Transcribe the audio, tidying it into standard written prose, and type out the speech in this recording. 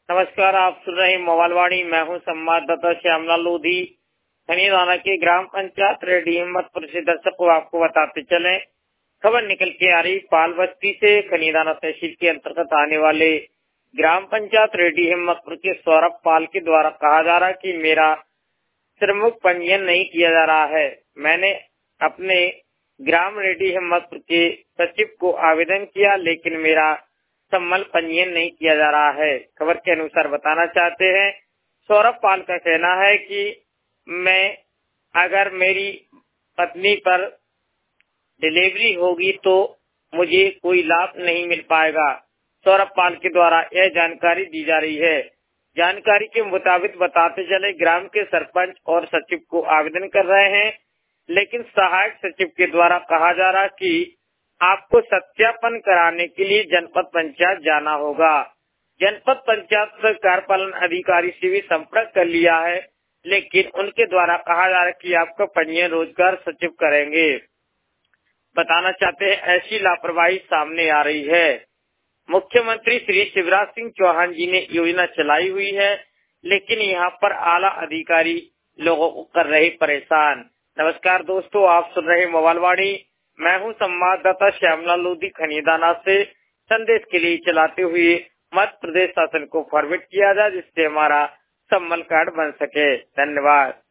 नमस्कार, आप सुन रहे हैं मोबाइलवाणी। मैं हूं संवाददाता श्यामलाल लोधी। खनीदाना के ग्राम पंचायत रेडी हिम्मतपुर से दर्शक को आपको बताते चले, खबर निकल के आ रही पाल बस्ती से। खनीदाना तहसील के अंतर्गत आने वाले ग्राम पंचायत रेडी हिम्मतपुर के सौरभ पाल के द्वारा कहा जा रहा है कि मेरा श्रमिक पंजीयन नहीं किया जा रहा है। मैंने अपने ग्राम रेडी हिम्मतपुर के सचिव को आवेदन किया, लेकिन मेरा सम्मल पंजीयन नहीं किया जा रहा है। खबर के अनुसार बताना चाहते हैं, सौरभ पाल का कहना है कि मैं अगर मेरी पत्नी पर डिलीवरी होगी तो मुझे कोई लाभ नहीं मिल पाएगा। सौरभ पाल के द्वारा यह जानकारी दी जा रही है। जानकारी के मुताबिक बताते चले, ग्राम के सरपंच और सचिव को आवेदन कर रहे हैं, लेकिन सहायक सचिव के द्वारा कहा जा रहा कि आपको सत्यापन कराने के लिए जनपद पंचायत जाना होगा। जनपद पंचायत कार्यपालन अधिकारी से भी संपर्क कर लिया है, लेकिन उनके द्वारा कहा जा रहा है कि आपका पंजीयन रोजगार सचिव करेंगे। बताना चाहते हैं, ऐसी लापरवाही सामने आ रही है। मुख्यमंत्री श्री शिवराज सिंह चौहान जी ने योजना चलाई हुई है, लेकिन यहाँ पर आला अधिकारी लोगों को कर रहे परेशान। नमस्कार दोस्तों, आप सुन रहे मोबाइलवाणी। मैं हूं संवाददाता श्यामलाल लोधी। खनीदाना से संदेश के लिए चलाते हुए मध्य प्रदेश शासन को फॉरवर्ड किया जाए, जिससे हमारा सम्मल कार्ड बन सके। धन्यवाद।